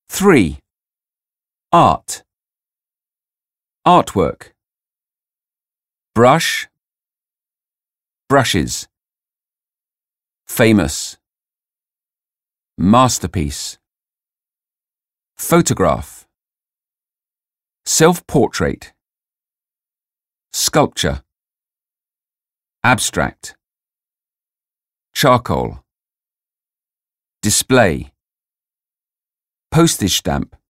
3. Art. Artwork. Brush. Brushes. Famous. Masterpiece. Photograph. Self-portrait. Sculpture. Abstract. Charcoal. Display. Postage stamp.